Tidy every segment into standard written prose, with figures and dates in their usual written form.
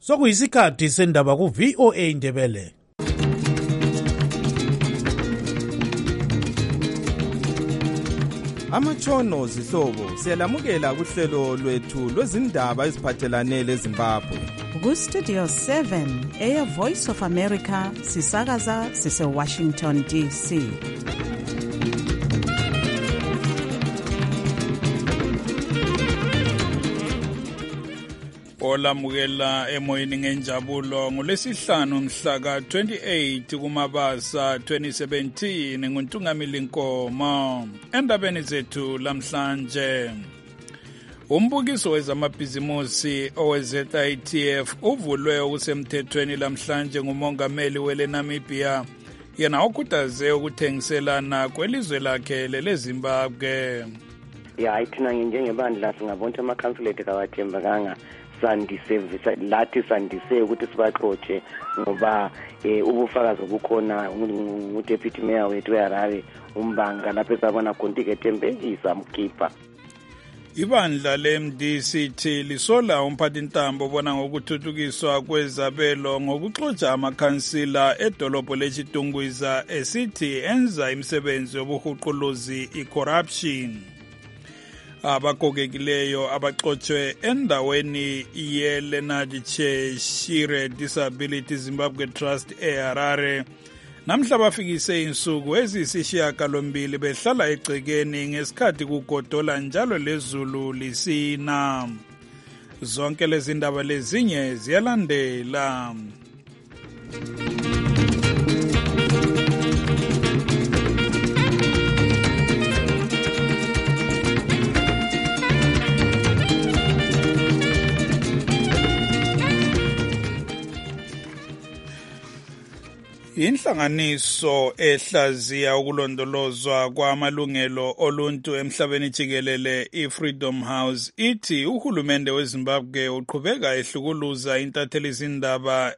Sokuyisikhathi sendaba ku VOA Indebele. Amatshono zihlobo siyalamukela kuhlelo lwethu lwezindaba eziphathelane leZimbabwe. Ku Studio 7 Air Voice of America sisakaza sise Washington DC. Olamukela emoyeni ngenjabulo ngolesihlanu mhla ka-28 kuMabasa 2017 nguNtungamili Nkomo. Endabeni zethu lamhlanje, umbukiso wezamabhizimusi owe-ZITF uvulwe okusemthethweni lamhlanje ngumongameli weNamibia, yena okhuthaze ukuthengiselana kwelizwe lakhe leZimbabwe. Thina njengebandla singabona amakhansulate kawathembekanga sandise ukuthi sibaxotshe ngoba ubufakazi obukhona uDeputy Mayor wethu eHarare umbanga lapho esabona Kontike Thembekisa mkhipha. Ibandla le-MDC lisola umphathintambo obona ngokuthuthukiswa kwezabelo ngokuxotsha amakhansila edolobho leChitungwiza esithi enza imisebenzi yobuhuquluzi i-corruption. Abagogekileyo abaxotshwe endaweni ye-Leonard Cheshire Disability Zimbabwe Trust eHarare namhla bafikise insuku eziyisishiyagalombili behlala egcekeni ngesikhathi kugodola njalo lezulu lisina. Zonke lezi ndaba lezinye ziyalandela. Inhlanganiso ehlaziya ukulondolozwa kwamalungelo oluntu emhlabeni jikelele iFreedom House ithi uhulumende weZimbabwe uqhubeka ehlukuluza intathelizindaba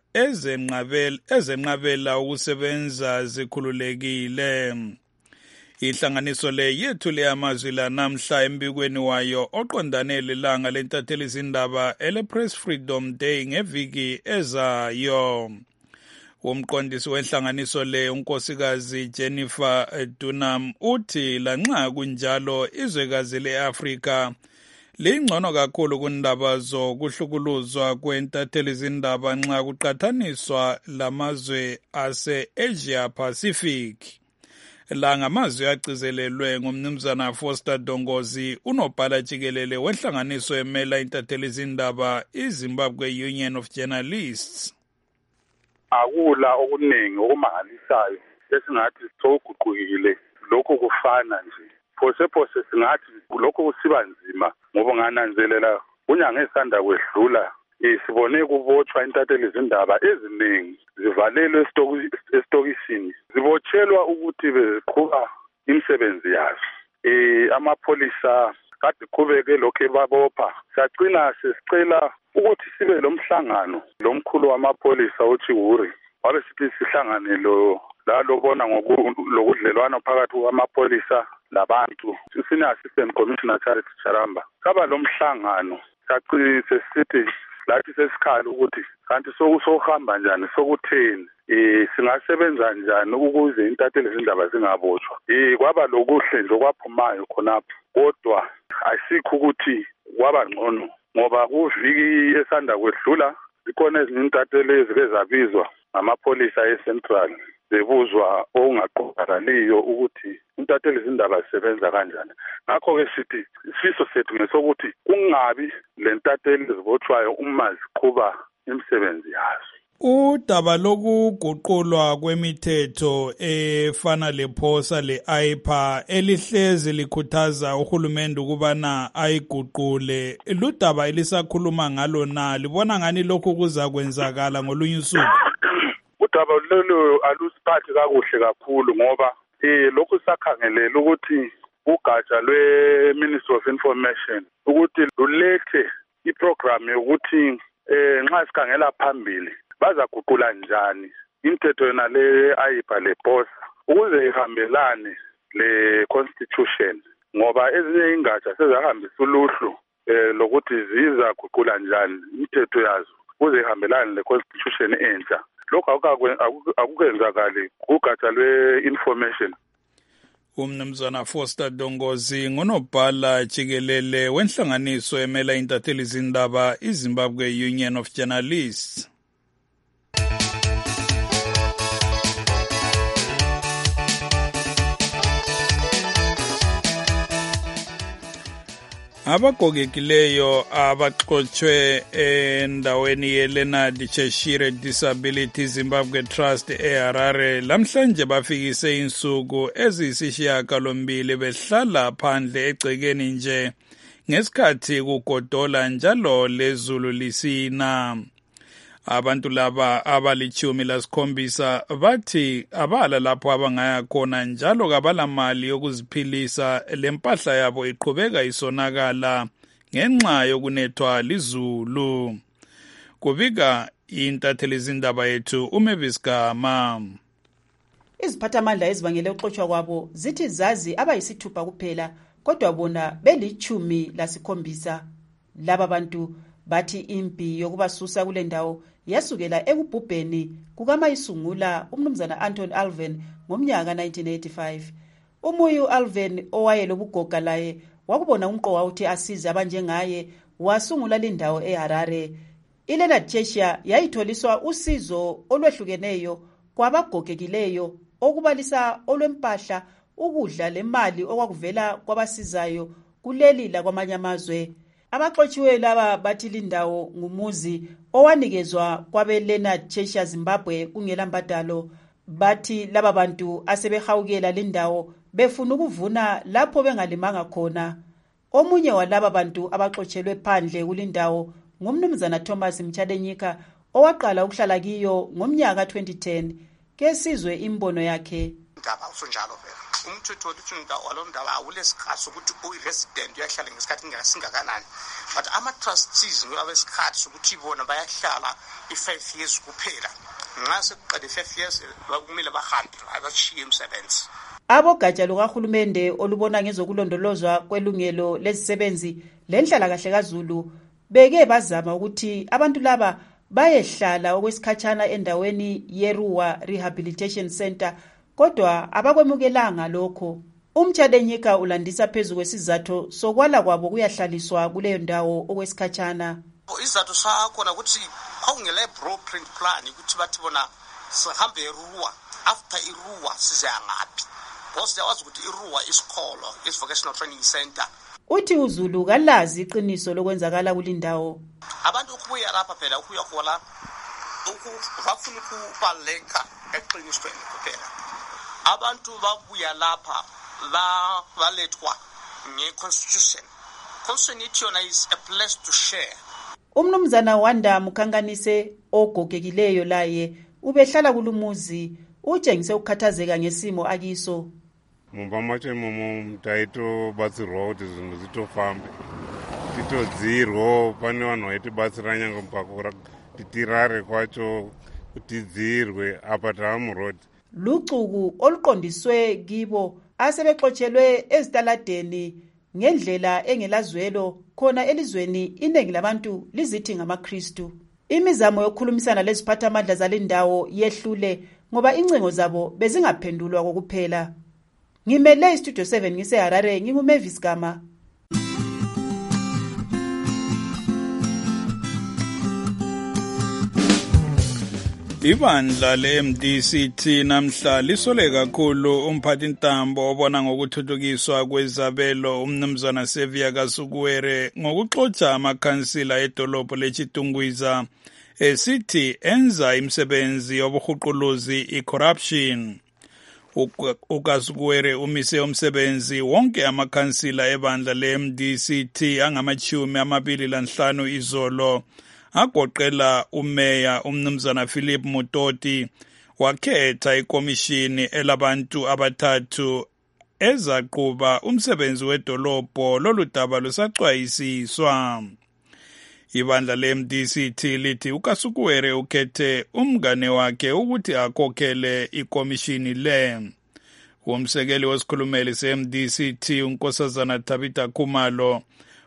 ezenqabela ukusebenza zikhululekile. Inhlanganiso le yethule amazwi la namhla embikweni wayo oqondane lelanga lentathelizindaba ele-Press Freedom Day ngeviki ezayo. Umqondisi wenhlanganiso le unkosikazi Jennifer Dunham uthi lanxa kunjalo izwekazi leAfrika lingcono kakhulu kundaba zokuhlukuluzwa kwentathelizindaba nxa kuqathaniswa lamazwe ase-Asia Pacific. La ngamazwi agcizelelwe ngumnumzana Foster Dongozi, unobhala jikelele wenhlanganiso emela intathelizindaba iZimbabwe Union of Journalists. Akula okuningi okumangalisayo esingathi sokuguqukile, lokho kufana nje phose singathi lokho kusiba nzima ngoba ngananzelela unyanga esanda kwedlula sibone kubotshwa intathelizindaba eziningi zivalelwe esitokisini, zibotshelwa ukuthi beziqhuba imisebenzi yazo. Amapholisa kade qhubeke lokho ebabopha. Sacina sesicela ukuthi sibe lomhlangano lomkhulu wamapholisa uChiwuri wabe sithi sihlangane lobona ngokudlelwano phakathi kwamapholisa labantu, senior assistant commissioner Charles Charamba. Kaba lomhlangano sacina sesithi lathi sesikhala ukuthi kanti sokuhamba njani, sokutheni, singasebenza njani ukuze intathelizindaba zingabotshwa. Kwaba lokuhle nje kwaphumayo khonapho, kodwa asikho ukuthi kwaba ngcono ngoba kuviki esanda kwedlula zikhona ezinye intatheli ezike zabizwa ngamapholisa eCentral zebuzwa okungaqondakaliyo ukuthi intathelizindaba zisebenza kanjani. Ngakho-ke sithi isifiso sethu ngesokuthi kungabi le ntatheli ezibotshwayo uma ziqhuba imisebenzi yazo. Udaba lokuguqulwa kwemithetho efana lephosa le-AIPA elihlezi likhuthaza uhulumende ukubana ayiguqule, ludaba elisakhuluma ngalo na? Libona ngani lokhu kuzakwenzakala ngolunye usuku? Udaba lolu alusiphathi kakuhle kakhulu ngoba lokhu sakhangelela ukuthi ugatsha lwe-Ministry of Information ukuthi lulethe iprogram yokuthi nxa sikhangela phambili bazaguqula njani imithetho yona le-AIPA lephosa ukuze ihambelane le-constitution, ngoba ezinye ingatsha sezahambisa uluhlu lokuthi zizaguqula njani imithetho yazo kuze ihambelane le-constitution entsha. Lokho akukenzakali kugatsha lwe-information. Umnumzana Foster Dongozi ngunobhala jikelele wenhlanganiso emela intatheli zindaba iZimbabwe Union of Journalists. Abagogekileyo abaxotshwe endaweni yeLeonard Cheshire Disability Zimbabwe Trust eHarare lamhlanje bafikise insuku eziyisishiyagalombili behlala phandle egcekeni nje ngesikhathi kugodola njalo lezulu lisina. Abantu laba abali-17 bathi abala lapho abangaya khona njalo kabala mali yokuziphilisa, lempahla yabo iqhubeka isonakala ngenxa yokunethwa lizulu. Kubika intatheli zindaba yethu uMavis Gama. Iziphathamandla ezibangele ukuxotshwa kwabo zithi zazi abayisithupha kuphela, kodwa bona beli-17. Laba bantu bathi impi yokubasusa kule ndawo yasukela ekubhubheni kukamayisungula umnumzana Anton Alven ngomnyaka 1985. Umuyu Alven owayelobugoga laye wakubona umqoka uthi asize abanjengaye wasungula lindawo eHarare. iLeonard Cheshire yayitholiswa usizo olwehlukeneyo kwabagogekileyo okubalisa olwempahla, ukudla lemali okwakuvela kwabasizayo kuleli lakwamanye amazwe. Abaxotshiwe laba bathi lindawo ngumuzi owanikezwa kwabe-Leonard Cheshire Zimbabwe kungela mbadalo. Bathi laba bantu asebehawukela lindawo befuna ukuvuna lapho bengalimanga khona. Omunye walaba bantu abaxotshelwe phandle kulindawo ngumnumzana Thomas Mchadenyika owaqala ukuhlala kiyo ngomnyaka 2010. Kesizwe imbono yakhe. Indaba usunjalo vele. Umthetho wethu walomndaba awulesikhathi ukuthi uyi-resident uyahlala ngesikhathi singakanani, but ama-trustees abesikhathi sokuthi bona bayahlala i-5 years kuphela. Nxa sekuqede 5 years kumele bahambe abashiye umsebenzi. Abogatsha lukahulumende olubona ngezokulondolozwa kwelungelo lezisebenzi lenhlalakahle kaZulu beke bazama ukuthi abantu laba bayehlala okwesikhatshana endaweni yeRuwa Rehabilitation Center, kodwa abakwemukelanga lokho. Umchadenyika ulandisa phezu kwesizathu sokwala kwabo kuyahlaliswa kuleyo ndawo okwesikhatshana. Isizathu sakhona ukuthi awungele blueprint plan ukuthi bathi bona sihambe eRuwa, after iRuwa size ngaphi, because there was ukuthi iRuwa isikolo, is vocational training center. Uthi uZulu kalazi iqiniso lokwenzakala kulindawo. Abantu ukubuya lapha phela ukuya khola bafuna ukubaleka eqinisweni kuphela. Abantu babuya lapha balethwa nge-constitution. Constitution ithi yona is a place to share. Umnumzana Wanda Mukhanganise ogogekileyo laye ubehlala kulumuzi utshengise ukukhathazeka ngesimo akiso. Mumba macho imomo taitobatsirwa kuti zvinhu zvitofambe, titodzirwa. Pane vanhu vaitibatsira nyange mupakura kuti tirare kwacho tidzirwe apa taamurodi. Lucuku oluqondiswe kibo asebexotshelwe ezitaladeni ngendlela engelazwelo khona elizweni iningi labantu lizithi ngamaKristu. Imizamo yokukhulumisana leziphathamandla zalendawo yehlule ngoba incingo zabo bezingaphendulwa kokuphela. Ngimele iStudio 7 ngiseHarare, nginguMavis Gama. Ibandla le-MDCT namhla lisole kakhulu umphathintambo obona ngokuthuthukiswa kwezabelo umnumzana Sevia Kasukuwere ngokuxotsha amakhansila edolobho leChitungwiza esithi enza imisebenzi yobuhuquluzi i-corruption. uKasukuwere umise umsebenzi wonke amakhansila ebandla le-MDCT angama-25 izolo agoqela umeya umnumzana Philip Mutoti wakhetha ikomishini elabantu abathathu ezaquba umsebenzi wedolobho loludaba lusaxwayisiswa. Ibandla le-MDCT lithi uKasukuwere ukhethe umngane wakhe ukuthi akhokhele ikomishini le. Umsekeli wesikhulumeli se-MDCT unkosazana Tabitha Khumalo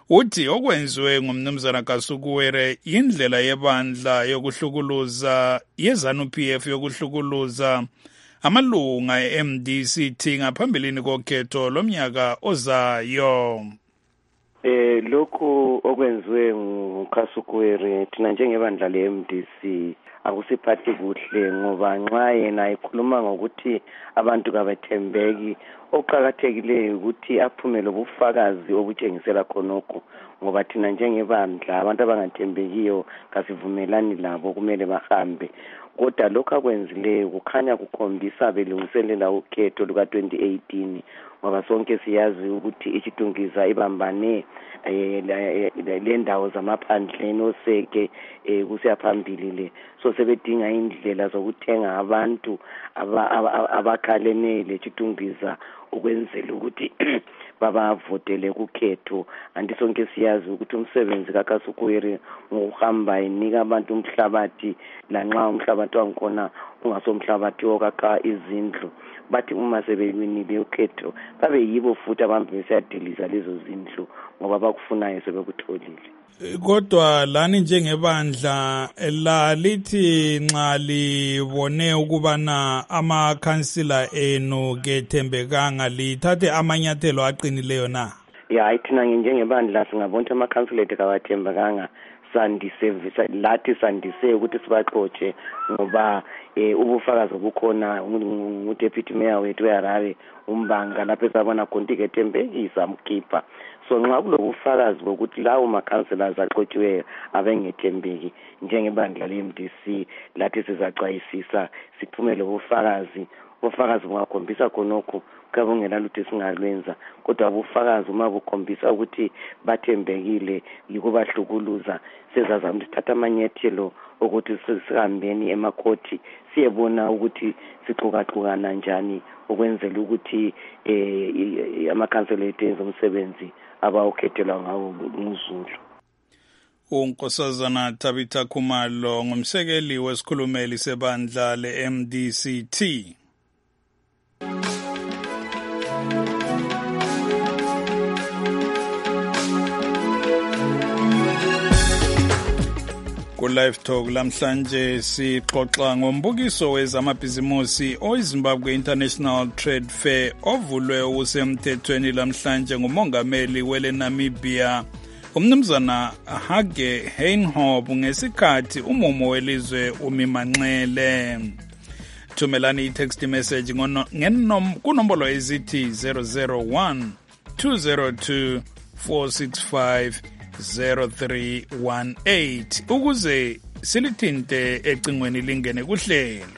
uthi okwenziwe ngumnumzana Kasukuwere indlela yebandla yokuhlukuluza yeZANU-PF yokuhlukuluza amalunga e-MDCT ngaphambilini kokhetho lomnyaka ozayo. Lokhu okwenziwe nguKasukuwere thina njengebandla le-MDC akusiphathi kuhle ngoba nxa yena ekhuluma ngokuthi abantu kabathembeki okuqakathekileyo ukuthi aphume lobufakazi obutshengisela khonokho ngoba thina njengebandla abantu abangathembekiyo kasivumelani labo kumele bahambe kodwa lokho akwenzileyo kukhanya kukhombisa belungiselela ukhetho luka-2018 ngoba sonke siyazi ukuthi iChitungiza ibambane le ndawo zamaphandleni oseke kusiya phambili le so sebedinga indlela zokuthenga abantu abakhalene leChitungiza ukwenzela ukuthi babavotele kukhetho anti sonke siyazi ukuthi umsebenzi kaKasukuwere ngokuhamba enika abantu umhlabathi lanxa umhlabathi wangikhona ungasomhlabathi okakha izindlu bathi uma sebewinile ukhetho babe yibo futhi abantu besiyadiliza lezo zindlu ngoba bakufunayo sebekutholile. Kodwa lani njengebandla lithi nxa libone ukubana amakhansila enu kethembekanga lithathe amanyathelo aqinileyo na? Ya thina njengebandla singabona amakhansila ethu kawathembekanga sandise ukuthi sibaxotshe ngoba ubufakazi obukhona uDeputy Mayor wethu eHarare umbanga lapho esabona Kontike Tembe samkhipha so nxa kulobufakazi bokuthi lawo makhansela axotshiweyo abengethembeki njengebandla le-MDC lathi sizaxwayisisa siphumele ubufakazi bungakhombisa khonokho kabungela lutho singalwenza kodwa ubufakazi uma bukhombisa ukuthi bathembekile yikubahlukuluza sizazama ukuthi thatha amanyathelo ukuthi sihambeni emakhoti siyebona ukuthi sixukaxukana njani ukwenzela ukuthi amakhansela ethu enze umsebenzi abawukhethelwa ngawo nguzulu. uNkosazana Tabitha Khumalo ngumsekeli wesikhulumeli sebandla le-MDCT. Ku-Live Talk lamhlanje sixoxa ngombukiso wezamabhizimusi oyiZimbabwe International Trade Fair ovulwe usemthethweni lamhlanje ngumongameli wele Namibia umnumzana Hage Geingob ngesikhathi umumo welizwe umimanxele. Thumelani i-text message kunombolo ezithi 001 202 465 0318 ukuze silithinte ecingweni lingene kuhlelo.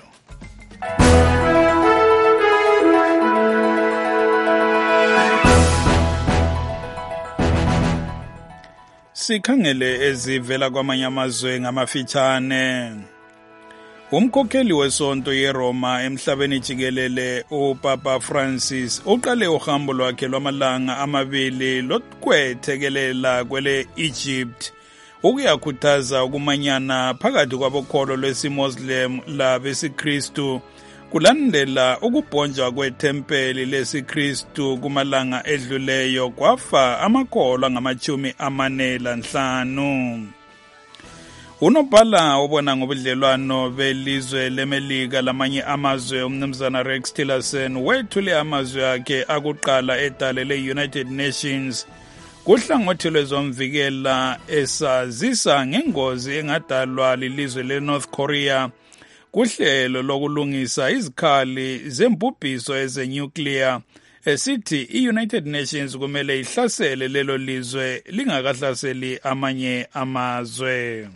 Sikhangele ezivela kwamanye amazwe ngamafitshane. Umkhokheli wesonto yeRoma emhlabeni jikelele uPapa Francis uqale uhambo lwakhe lwamalanga amabili lokwethekelela kwele Egypt ukuyakhuthaza ukumanyana phakathi kwabokholo lwesiMuslim labesiKristu kulandela ukubhonjwa kwethempeli lesiKristu kumalanga edluleyo kwafa amakholwa angama-45. Unobhala obona ngobudlelwano belizwe leMelika lamanye amazwe umnumzana Rex Tillerson wethule amazwi akhe akuqala edale le-United Nations kuhlangothi lwezomvikela esazisa ngengozi engadalwa lilizwe le-North Korea kuhlelo lokulungisa izikhali zembubhiso ezenuclear esithi i-United Nations kumele ihlasele lelo lizwe lingakahlaseli amanye amazwe.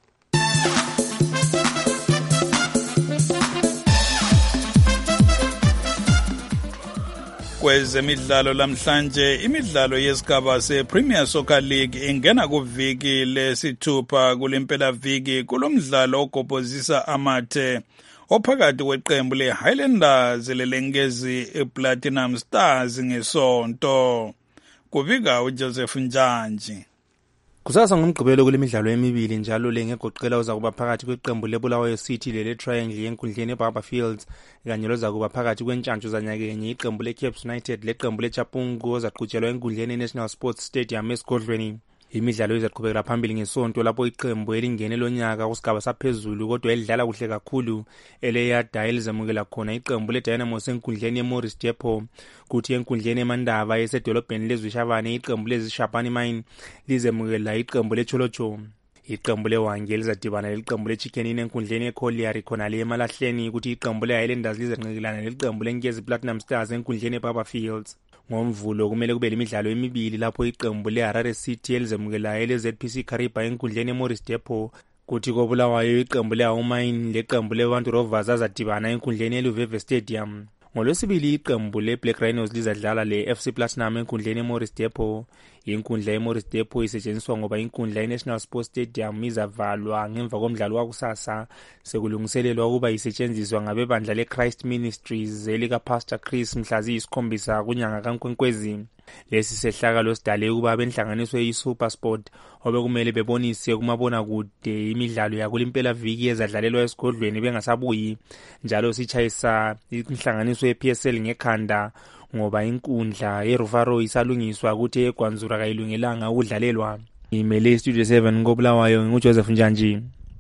Kwezemidlalo lamhlanje imidlalo yesigaba se-Premier Soccer League ingena kuviki lesithupha kulempela viki kulomdlalo ogobhozisa amathe ophakathi kweqembu le-Highlanders lelenkezi Platinum Stars ngesonto. Kubika uJoseph Njanji. Kusasa ngomgqibelo kulemidlalo emibili njalo lengegoqela uzakuba phakathi kweqembu leBulawayo City lele Triangle yenkundleni eBarberfields kanye lozakuba phakathi kwentshantshu zanyakenye iqembu leCapes United leqembu leChapungu ozaqhutshelwa enkundleni eNational Sports Stadium esigodlweni. Imidlalo izaqhubekela phambili ngesonto lapho iqembu elingene lonyaka kusigaba saphezulu kodwa elidlala kuhle kakhulu eleYada elizamukela khona iqembu leDynamos enkundleni eMorris Depot kuthi enkundleni eMandava esedolobheni leZwishavane iqembu leZishapani Mine lizamukela iqembu leCholocho. Iqembu leWange lizadibana leqembu leChicken Inn enkundleni eCollier khona le emalahleni ukuthi iqembu leHighlanders lizanqikilana leqembu leNkezi Platinum Stars enkundleni eBarberfields. Ngomvulo kumele kube lemidlalo emibili lapho iqembu leHarare City elizamukela eleZPC Kariba enkundleni eMorris Depot kuthi koBulawayo iqembu leHaumine leqembu leBantu Rovers azadibana enkundleni eLuveve Stadium. Ngolwesibili iqembu leBlack Rhinos lizadlala leFC Platinum enkundleni eMorris Depot. Inkundla eMorris Depot isetshenziswa ngoba inkundla eNational Sports Stadium izavalwa ngemva komdlalo wakusasa sekulungiselelwa ukuba isetshenziswa ngabebandla leChrist Ministries elikaPastor Chris mhla ziyisikhombisa kunyanga kaNkwenkwezi. Lesi sehlakalo sidale ukuba abenhlanganiso yeSuperSport obekumele bebonise kumabona kude imidlalo yakulimpela viki ezadlalelwa esigodlweni bengasabuyi njalo sichayisa inhlanganiso yePSL ngekhanda ngoba inkundla yeRufaro isalungiswa ukuthi eGwanzura kayilungelanga ukudlalelwa. Imele Studio 7 koBulawayo nguJoseph Njanji.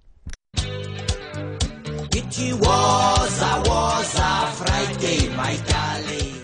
It was a Friday my darling.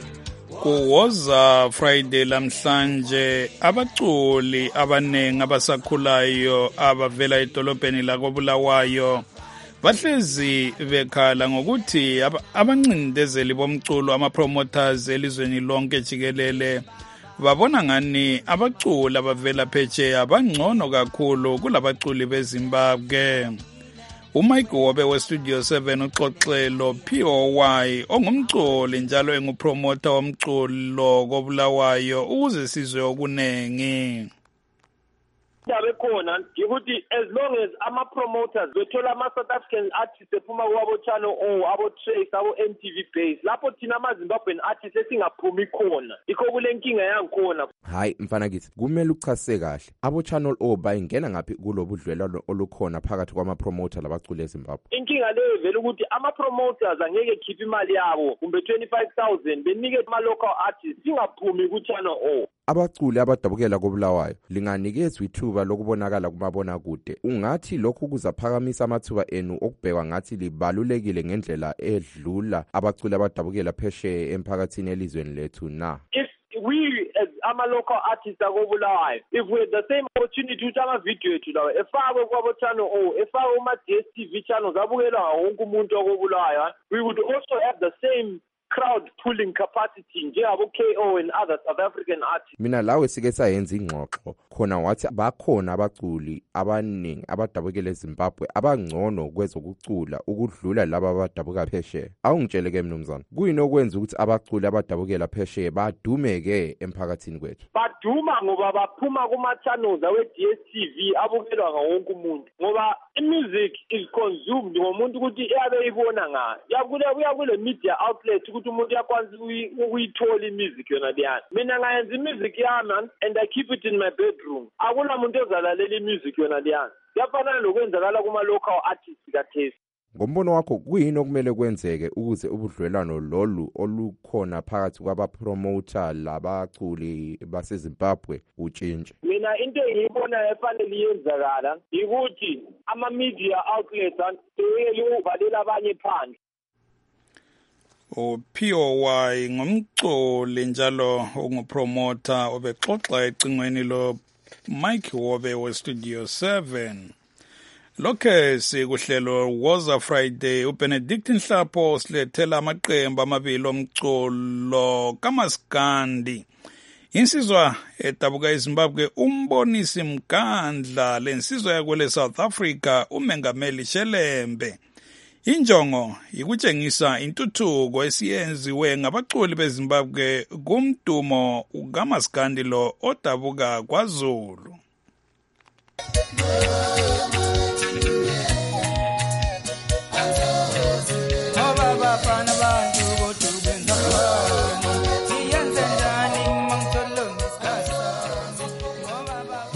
Kuwoza Friday lamhlanje abaculi abanengi abasakhulayo abavela edolobheni lakoBulawayo bahlezi bekhala ngokuthi abancindezeli bomculo ama-promoters elizweni lonke jikelele babona ngani abaculi abavela phetsheya bangcono kakhulu kulabaculi beZimbabwe. uMike Wobe weStudio 7 uxoxelo POY ongumculi njalo engupromoter womculo koBulawayo ukuze sizwe okunengi. Bekhona ukuthi as long as ama-promoters bethola ama-South African artists ephuma kwabo Channel O, abo Trace, abo MTV Base, lapho thina ama-Zimbabwean artists esingaphumi khona ikho kule nkinga yangikhona. Hayi mfana kithi kumele uchasise kahle abo Channel O bayingena ngaphi kulobudlelwano olukhona phakathi kwama-promoter labaculi eZimbabwe. Inkinga leyo vele ukuthi ama-promoters angeke khipha imali yabo kumbe 25,000 benike ama-local artists singaphumi ku-Channel O. Abaculi abadabukela koBulawayo linganikezwe ithuba lokubonakala kumabona kude. Ungathi lokhu kuzaphakamisa amathuba enu okubhekwa ngathi libalulekile ngendlela edlula abaculi abadabukela phesheya emphakathini elizweni lethu na? We as ama-local artists akoBulawayo, if we had the same opportunity ukuthi ama-video ethu lawo efakwe kwabo Channel O, efakwe kuma-DSTV channels abukelwa wonke umuntu akoBulawayo, we would also have the same crowd pulling capacity njengabo KO and other South African artists. Mina lawe sike sayenza ingxoxo khona wathi bakhona abaculi abaningi abadabukela eZimbabwe abangcono kwezokucula ukudlula laba abadabuka phesheya. Awungitshele ke mnumzana kuyini okwenza ukuthi abaculi abadabukela phesheya badumeke emphakathini kwethu? Baduma ngoba baphuma kuma-channels awe-DSTV abukelwa ngawonke umuntu ngoba i-music is consumed ngomuntu ukuthi eyabe ibona ngayo kule media outlet ukuthi umuntu yakwazi ukuyithola i-music yona leyana. Mina ngayenza i-music yami and I keep it in my bedroom. Akuna muntu ozalalela i-music yona leyana. Kuyafana nokwenzakala kuma-local artists kathesi. Ngombono wakho kuyini okumele kwenzeke ukuze ubudlelwano lolu olukhona phakathi kwabapromoter labaculi baseZimbabwe utshintshe? Mina into engiyibona efanele iyenzakala ukuthi ama-media outlets ayele uvalela abanye phandle. POY ngumculi njalo ungupromoter obexoxa ecingweni lo Mike Wobe weStudio 7. Lokhe sikuhlelo Woza Friday uBenedict Nhlapho silethela amaqembu amabili omculo kaMaskandi. Insizwa edabuka eZimbabwe umbonisi Mkandla lensizwa yakwele South Africa uMengameli Shelembe. Injongo ikutshengisa intuthuko esiyenziwe ngabaculi beZimbabwe kumdumo kaMaskandi lo odabuka kwaZulu.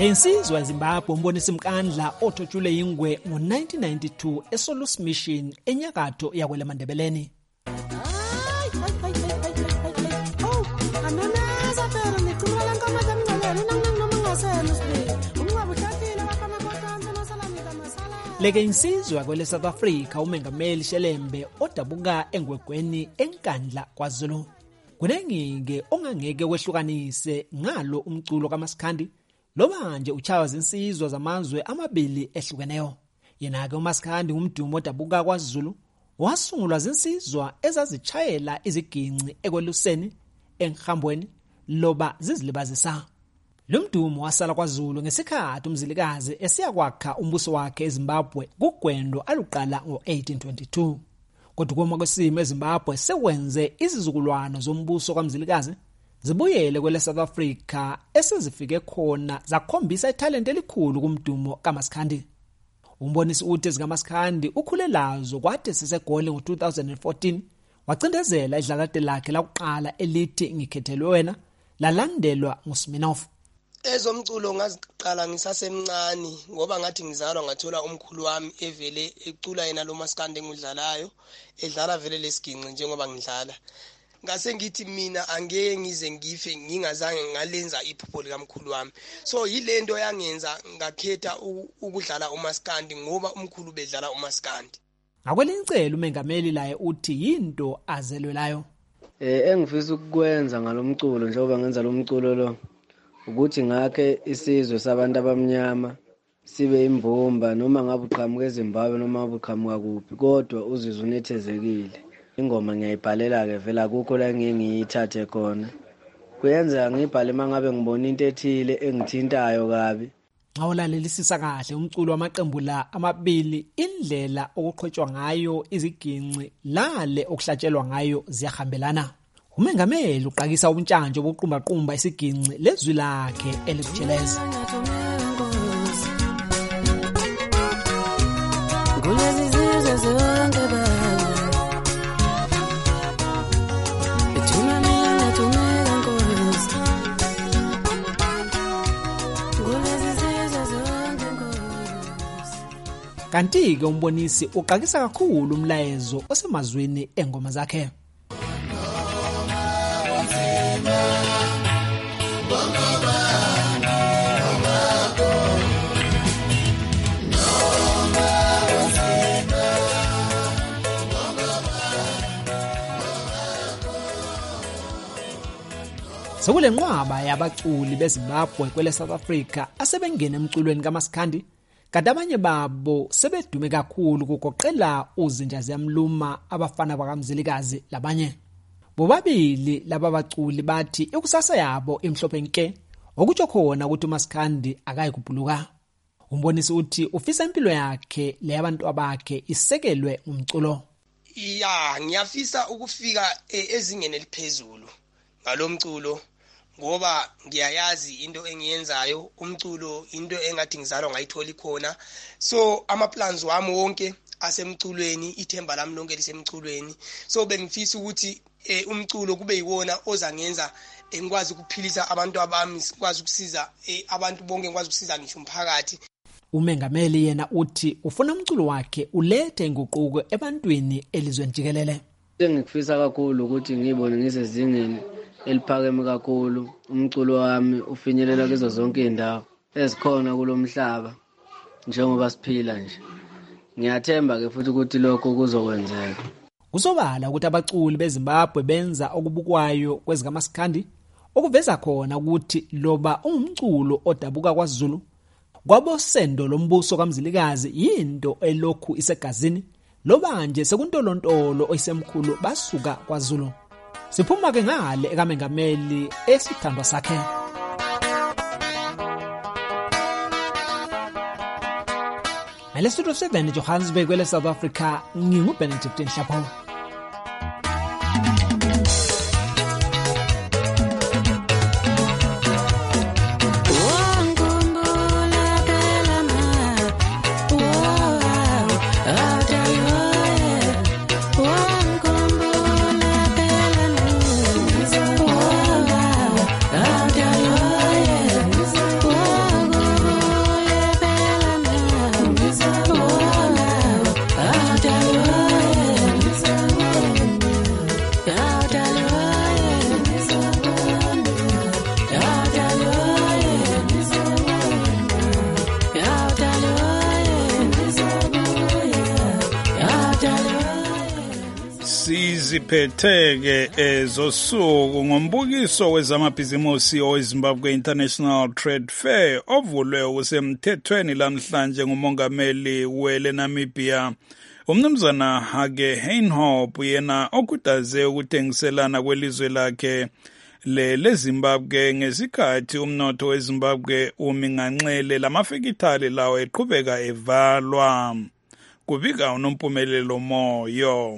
Insizwa eZimbabwe umbonisa Mkandla othotshule ingwe ngo-1992 eSolus Mission enyakatho yakweLemandebeleni. Leke insizwa kwele South Africa umengameli Shelembe odabuka engwegweni eNkandla kwaZulu. Kunengike ongangeke kwehlukanise ngalo umculo kaMaskandi lo manje uchawa zinsizwa zamazwe amabili ehlukeneyo. Yena-ke uMaskandi ngumdumo odabuka kwaZulu wasungulwa zinsizwa ezazichayela iziginci ekweluseni enhambweni loba zizilibazisa. Lo mdumo wasala kwaZulu ngesikhathi umzilikazi esiyakwakha umbuso wakhe eZimbabwe kugwendo aluqala ngo-1822. Kodwa kuma kwesimo eZimbabwe sekwenze izizukulwana zombuso kaMzilikazi zibuyele kwele South Africa esezifike khona zakhombisa italent elikhulu kumdumo kaMaskandi. Umbonisi uthi zikaMaskandi ukhulelazo kwathi sisegole ngo-2014 wacindezela idlakade lakhe lakuqala elithi ngikhethelwe wena lalandelwa nguSminoff. Ezomculo ngaziqala ngisasemncane ngoba ngathi ngizalwa ngathola umkhulu wami evele ecula yena lo Maskandi engudlalayo edlala vele lesiginci njengoba ngidlala. Ngase ngithi mina angeke ngize ngife ngingazange ngalenza iphupho likamkhulu wami. So yilento yangenza ngakhetha ukudlala uMaskandi ngoba umkhulu bedlala uMaskandi. Ngakwelincela umengameli laye uthi yinto azelwelayo. Engifisa ukukwenza ngalomculo njengoba ngenza lo mculo lo ukuthi ngakhe isizwe sabantu abamnyama sibe imbumba noma ngabe uqhamuka eZimbabwe noma ngabe uqhamuka kuphi kodwa uzizwe unethezekile. Ingoma ngiyayibhalela ke vela akukho la ngiyithathe khona. Kuyenza ngibhale mangabe ngibona into ethile engithintayo kabi. Awulalelisisa kahle umculo wamaqembu la amabili indlela okuqhwetshwa ngayo iziginci lale okuhlatshelwa ngayo ziyahambelana. Umengameli uqakisa ubuntshantsho bokuqumbaqumba isiginci lezwi lakhe elikutsheleza. Kanti-ke umbonisi uqakisa kakhulu umlayezo osemazwini engoma zakhe. Sekule nqwaba yabaculi beZimbabwe kwele South Africa asebengena emculweni kaMaskandi, kanti abanye babo sebedume kakhulu kugoqela uZinjazi Yamluma abafana bakaMzilikazi labanye. Bobabili laba baculi bathi ikusasa yabo imhlophe nke, okutsho khona ukuthi uMaskandi akayikubhuluka. Umbonisi uthi ufisa impilo yakhe leyabantu abakhe isekelwe ngumculo. Ngiyafisa ukufika ezingeni eliphezulu ngalomculo ngoba ngiyayazi into engiyenzayo, umculo into engathi ngizalwa ngayithola khona. So ama plans wami wonke asemculweni, ithemba lami lonke lisemculweni. So bengifisa ukuthi umculo kube yiwona ozangenza ngikwazi ukuphilisa abantu abami, ngikwazi ukusiza abantu bonke, ngikwazi ukusiza ngisho umphakathi. Umengameli yena uthi ufuna umculo wakhe ulethe inguquko ebantwini elizweni jikelele. Ngikufisa kakhulu ukuthi ngibone ngisezingeni eliphakeme kakhulu, umculo wami ufinyelela kuzo zonke indawo ezikhona kulomhlaba njengoba siphila nje. Ngiyathemba ke futhi ukuthi lokho kuzokwenzeka. Kusobala ukuthi abaculi beZimbabwe benza okubukwayo kwezikaMaskandi okuveza khona ukuthi loba ungumculo odabuka kwaZulu kwabosendo lombuso kaMzilikazi yinto elokhu isegazini loba nje sekuntolontolo oyisemkhulu basuka kwaZulu. Siphuma ke ngale ekamengameli esithandwa sakhe. Mele studio 7 Johannesburg kwele South Africa nginguBenedict Nhlapho. Siziphetheke ezosuku ngombukiso wezamabhizimusi oweZimbabwe International Trade Fair ovulwe usemthethweni lamhlanje ngumongameli weNamibia umnumzana Hage Geingob yena okutaze ukuthengiselana kwelizwe lakhe leZimbabwe ngesikhathi umnotho weZimbabwe uminganxele lamafekithali lawo eqhubeka evalwa kubika unompumelelo moyo.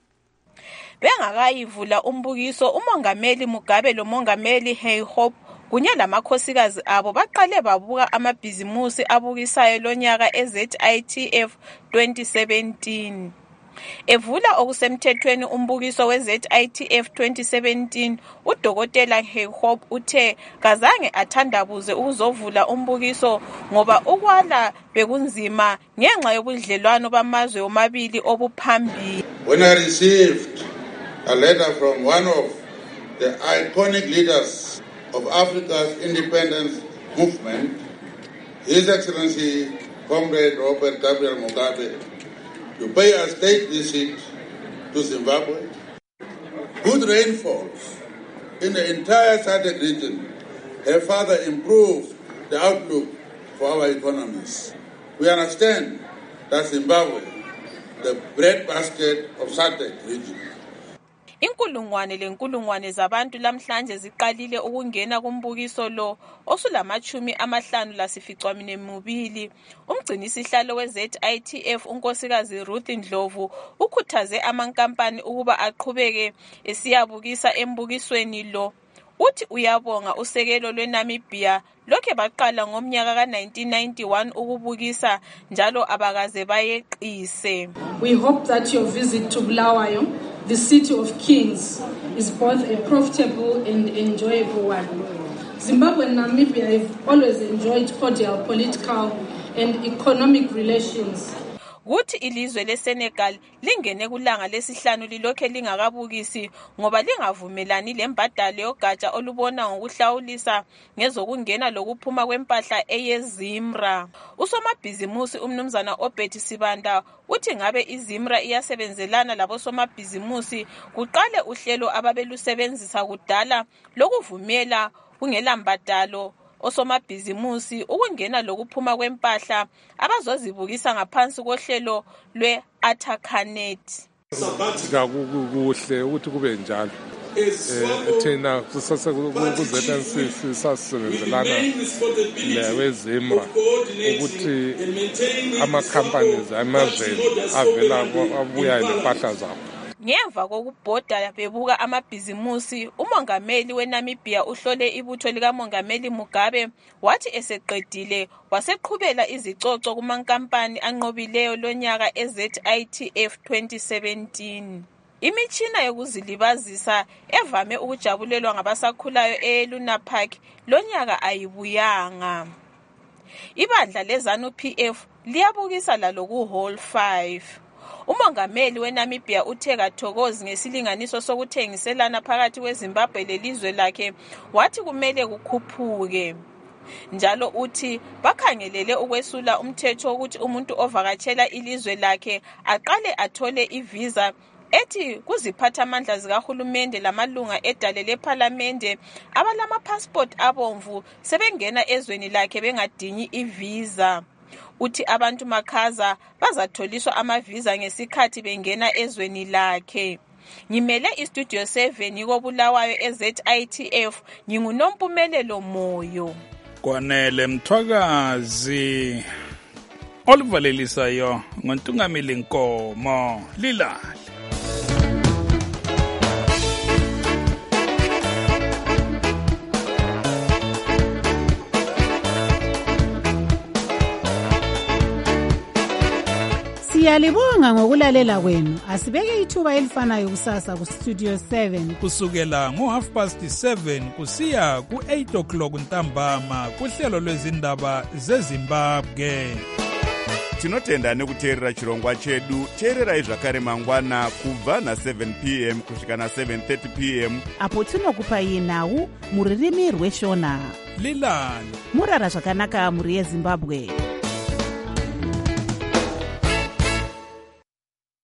Bengakayivula umbukiso umongameli Mugabe lomongameli Geingob kunye lamakhosikazi abo baqale babuka amabhizimusi abukisayo lonyaka eZITF 2017. Evula okusemthethweni umbukiso weZITF 2017 uDokotela Geingob uthe kazange athandabuze ukuzovula umbukiso ngoba ukwala bekunzima ngenxa yobudlelwano bamazwe omabili obuphambili. When I received a letter from one of the iconic leaders of Africa's independence movement, His Excellency Comrade Robert Gabriel Mugabe, to pay a state visit to Zimbabwe, good rainfalls in the entire SADC region have further improved the outlook for our economies. We understand that Zimbabwe, the breadbasket of SADC region. Inkulungwane zabantu lamhlanje ziqalile ukungena kumbukiso lo osulamachumi amahlanu lasificwamine mubili. Umgcinisihlalo weZITF unkosikazi Ruth Ndlovu ukhuthaze amankampani ukuba aqhubeke esiyabukisa embukisweni lo. Uthi uyabonga usekelo lweNamibia lokhe baqala ngomnyaka ka1991 ukubukisa njalo abakaze bayeqise. We hope that your visit to Bulawayo, the city of kings, is both a profitable and enjoyable one. Zimbabwe and Namibia have always enjoyed cordial political and economic relations. Kuthi ilizwe leSenegal lingene kulanga lesihlanu lilokhe lingakabukisi ngoba lingavumelani lembadalo yogatsha olubona ngokuhlawulisa ngezokungena lokuphuma kwempahla eyeZimra. Usomabhizimusi umnumzana Obert Sibanda uthi ngabe iZimra iyasebenzelana labosomabhizimusi kuqale uhlelo ababelusebenzisa kudala lokuvumela kungelambadalo osomabhizimusi ukungena lokuphuma kwempahla abazozibukisa ngaphansi kohlelo lwe-Atacanet. Kuhle ukuthi kube njalo. Thina ku-ZNC sisasebenzelana neweZimra ukuthi ama-companies amazweni avela abuya nempahla zabo. Ngemva kokubhoda bebuka amabhizimusi, umongameli weNamibia uhlole ibutho likamongameli Mugabe wathi eseqedile waseqhubela izicoco kumankampani anqobileyo lonyaka eZITF 2017. Imitshina yokuzilibazisa evame ukujabulelwa ngabasakhulayo eLuna Park lonyaka ayibuyanga. Ibandla leZANU-PF liyabukisa lalo ku-Hall 5. Umongameli weNamibia uthe kathokozi ngesilinganiso sokuthengiselana phakathi kweZimbabwe lelizwe lakhe wathi kumele kukhuphuke. Njalo uthi bakhangelele ukwesula umthetho ukuthi umuntu ovakatshela ilizwe lakhe aqale athole ivisa ethi kuziphathamandla zikahulumende lamalunga edale lePhalamende abalama-passport abomvu sebengena ezweni lakhe bengadinyi ivisa. Uthi abantu makhaza bazatholiswa amavisa ngesikhathi bengena ezweni lakhe. Ngimele iStudio 7 kobulawayo eZITF ngingunompumelelo moyo. Kwanele Mthwakazi olivalelisayo ngontungameli Nkomo Lilali. Siyalibonga ngokulalela kwenu. Asibeke ithuba elifanayo kusasa kuStudio 7 kusukela ngo7:30 kusiya ku8 ntambama kuhlelo lwezindaba zeZimbabwe. Tinotenda nekuteerera chirongwa chedu. Teererai zvakare mangwana kubva na7 p.m. kusvika na7:30 p.m. apo tinokupai nhau muririmi rweShona. Lilali murara zvakanaka muri yeZimbabwe.